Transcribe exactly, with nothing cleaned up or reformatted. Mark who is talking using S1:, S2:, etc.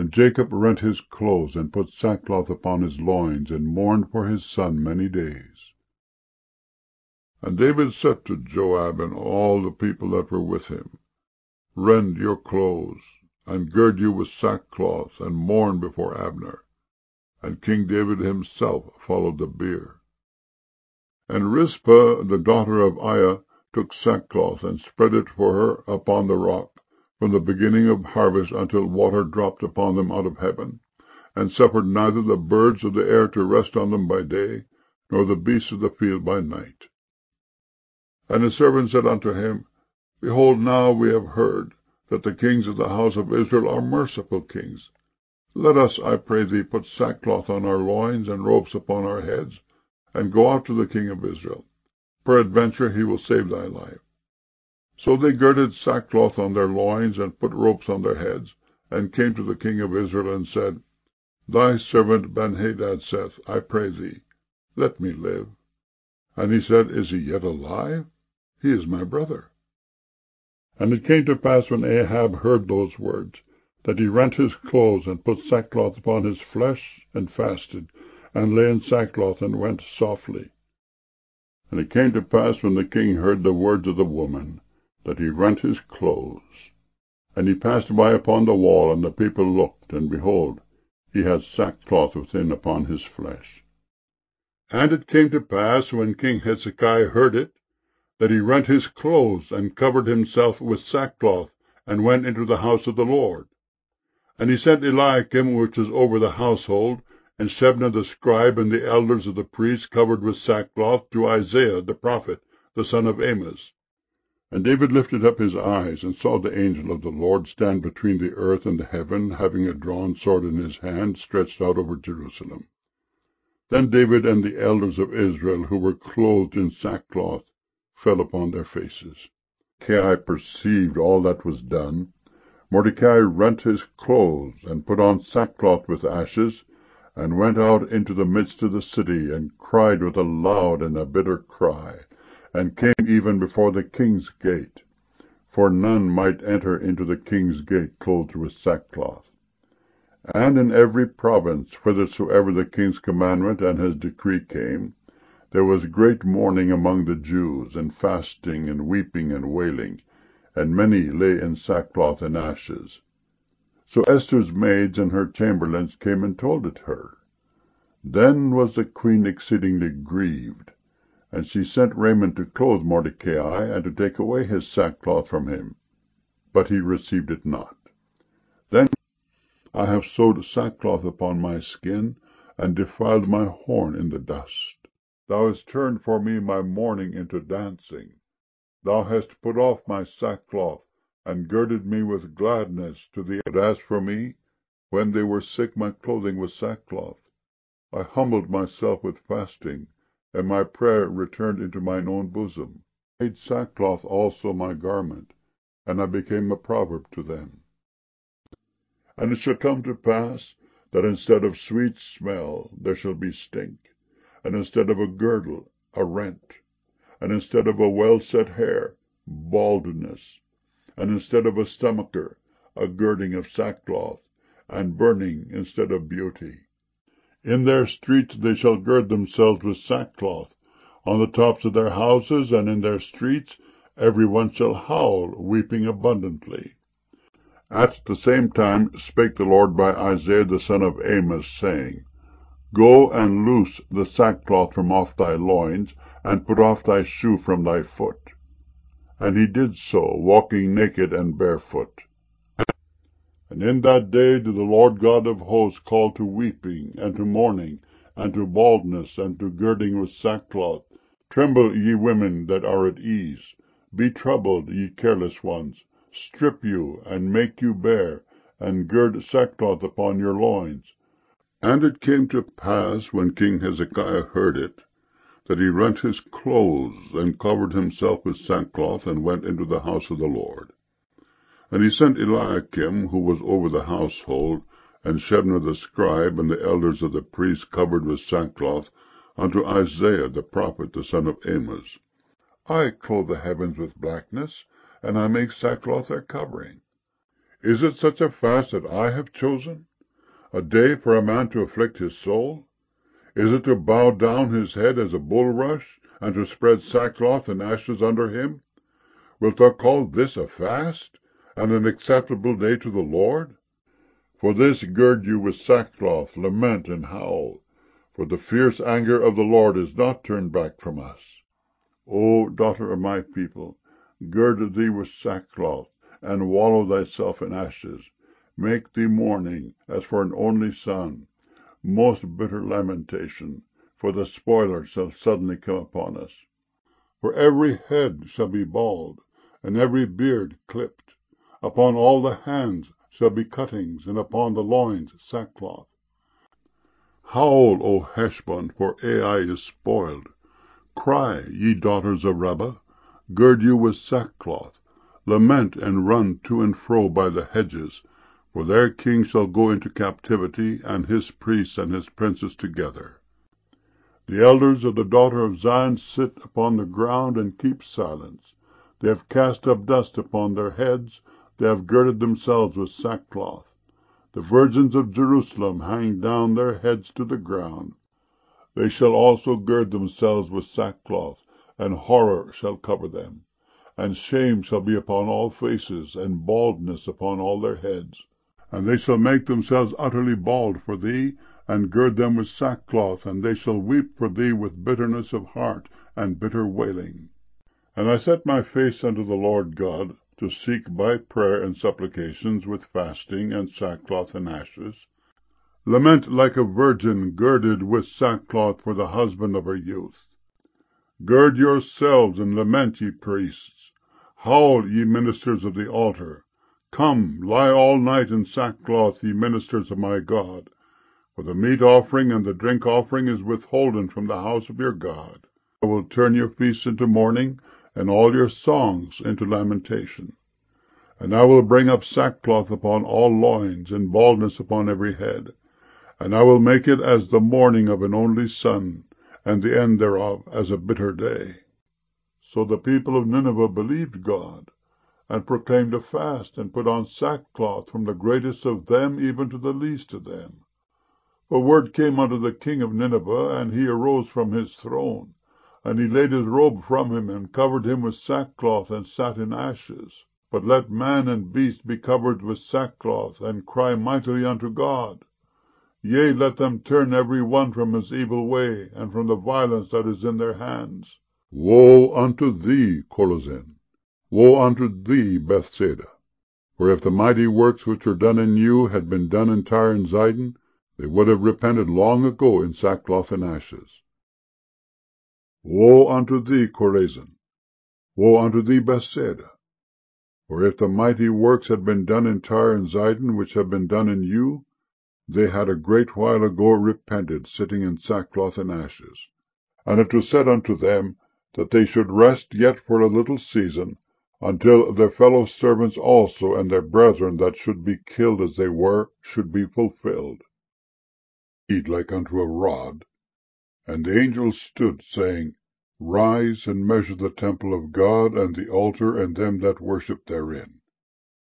S1: And Jacob rent his clothes, and put sackcloth upon his loins, and mourned for his son many days. And David said to Joab and all the people that were with him, Rend your clothes, and gird you with sackcloth, and mourn before Abner. And King David himself followed the bier. And Rizpah the daughter of Aiah took sackcloth, and spread it for her upon the rock, from the beginning of harvest until water dropped upon them out of heaven, and suffered neither the birds of the air to rest on them by day, nor the beasts of the field by night. And his servant said unto him, Behold, now we have heard that the kings of the house of Israel are merciful kings. Let us, I pray thee, put sackcloth on our loins, and ropes upon our heads, and go out to the king of Israel. Peradventure he will save thy life. So they girded sackcloth on their loins, and put ropes on their heads, and came to the king of Israel, and said, Thy servant Benhadad saith, I pray thee, let me live. And he said, Is he yet alive? He is my brother. And it came to pass, when Ahab heard those words, that he rent his clothes, and put sackcloth upon his flesh, and fasted, and lay in sackcloth, and went softly. And it came to pass, when the king heard the words of the woman, that he rent his clothes. And he passed by upon the wall, and the people looked, and behold, he had sackcloth within upon his flesh. And it came to pass, when King Hezekiah heard it, that he rent his clothes, and covered himself with sackcloth, and went into the house of the Lord. And he sent Eliakim, which was over the household, and Shebna the scribe, and the elders of the priests, covered with sackcloth, to Isaiah the prophet, the son of Amos. And David lifted up his eyes, and saw the angel of the Lord stand between the earth and the heaven, having a drawn sword in his hand, stretched out over Jerusalem. Then David and the elders of Israel, who were clothed in sackcloth, fell upon their faces. Mordecai perceived all that was done. Mordecai rent his clothes, and put on sackcloth with ashes, and went out into the midst of the city, and cried with a loud and a bitter cry, and came even before the king's gate. For none might enter into the king's gate clothed with sackcloth. And in every province, whithersoever the king's commandment and his decree came, there was great mourning among the Jews, and fasting, and weeping, and wailing, and many lay in sackcloth and ashes. So Esther's maids and her chamberlains came and told it her. Then was the queen exceedingly grieved, and she sent raiment to clothe Mordecai, and to take away his sackcloth from him. But he received it not. Then I have sewed sackcloth upon my skin, and defiled my horn in the dust. Thou hast turned for me my mourning into dancing. Thou hast put off my sackcloth, and girded me with gladness to thee. But as for me, when they were sick, my clothing was sackcloth. I humbled myself with fasting, and my prayer returned into mine own bosom. I made sackcloth also my garment, and I became a proverb to them. And it shall come to pass, that instead of sweet smell there shall be stink, and instead of a girdle, a rent, and instead of a well-set hair, baldness, and instead of a stomacher, a girding of sackcloth, and burning instead of beauty. In their streets they shall gird themselves with sackcloth, on the tops of their houses, and in their streets every one shall howl, weeping abundantly. At the same time spake the Lord by Isaiah the son of Amos, saying, Go and loose the sackcloth from off thy loins, and put off thy shoe from thy foot. And he did so, walking naked and barefoot. And in that day did the Lord God of hosts call to weeping, and to mourning, and to baldness, and to girding with sackcloth. Tremble, ye women that are at ease. Be troubled, ye careless ones. Strip you, and make you bare, and gird sackcloth upon your loins. And it came to pass, when King Hezekiah heard it, that he rent his clothes, and covered himself with sackcloth, and went into the house of the Lord. And he sent Eliakim, who was over the household, and Shebna the scribe, and the elders of the priests, covered with sackcloth, unto Isaiah the prophet, the son of Amos. I clothe the heavens with blackness, and I make sackcloth their covering. Is it such a fast that I have chosen? a day for a man to afflict his soul? Is it to bow down his head as a bulrush, and to spread sackcloth and ashes under him? Wilt thou call this a fast, and an acceptable day to the Lord? For this gird you with sackcloth, lament, and howl, for the fierce anger of the Lord is not turned back from us. O daughter of my people, gird thee with sackcloth, and wallow thyself in ashes. Make thee mourning, as for an only son, most bitter lamentation, for the spoiler shall suddenly come upon us. For every head shall be bald, and every beard clipped. Upon all the hands shall be cuttings, and upon the loins sackcloth. Howl, O Heshbon, for Ai is spoiled. Cry, ye daughters of Rabbah, gird you with sackcloth. Lament and run to and fro by the hedges, for their king shall go into captivity, and his priests and his princes together. The elders of the daughter of Zion sit upon the ground and keep silence. They have cast up dust upon their heads, they have girded themselves with sackcloth. The virgins of Jerusalem hang down their heads to the ground. They shall also gird themselves with sackcloth, and horror shall cover them. And shame shall be upon all faces, and baldness upon all their heads. And they shall make themselves utterly bald for thee, and gird them with sackcloth, and they shall weep for thee with bitterness of heart and bitter wailing. And I set my face unto the Lord God, to seek by prayer and supplications with fasting and sackcloth and ashes. Lament like a virgin girded with sackcloth for the husband of her youth. Gird yourselves and lament, ye priests. Howl, ye ministers of the altar. Come, lie all night in sackcloth, ye ministers of my God. For the meat offering and the drink offering is withholden from the house of your God. I will turn your feasts into mourning, and all your songs into lamentation. And I will bring up sackcloth upon all loins, and baldness upon every head. And I will make it as the mourning of an only son, and the end thereof as a bitter day. So the people of Nineveh believed God, and proclaimed a fast, and put on sackcloth, from the greatest of them even to the least of them. For word came unto the king of Nineveh, and he arose from his throne. And he laid his robe from him, and covered him with sackcloth, and sat in ashes. But let man and beast be covered with sackcloth, and cry mightily unto God. Yea, let them turn every one from his evil way, and from the violence that is in their hands. Woe unto thee, Chorazin! Woe unto thee, Bethsaida! For if the mighty works which were done in you had been done in Tyre and Zidon, they would have repented long ago in sackcloth and ashes. Woe unto thee, Chorazin! Woe unto thee, Bethsaida! For if the mighty works had been done in Tyre and Zidon which have been done in you, they had a great while ago repented, sitting in sackcloth and ashes. And it was said unto them, that they should rest yet for a little season, until their fellow servants also and their brethren that should be killed as they were should be fulfilled. Indeed, like unto a rod. And the angel stood, saying, Rise and measure the temple of God, and the altar, and them that worship therein.